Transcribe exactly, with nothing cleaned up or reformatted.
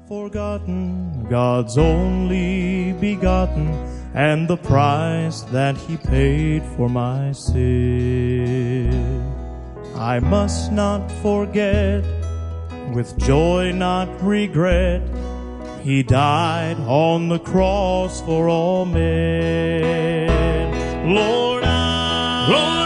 forgotten God's only begotten and the price that he paid for my sin. I must not forget, with joy not regret, he died on the cross for all men. Lord, I, Lord,